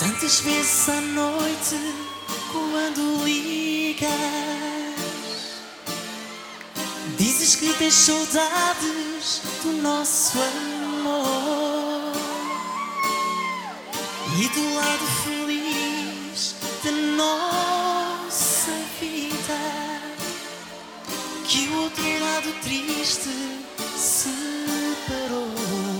Tantas vezes à noite, quando ligas, dizes que tens saudades do nosso amor e do lado feliz da nossa vida, que o outro lado triste separou.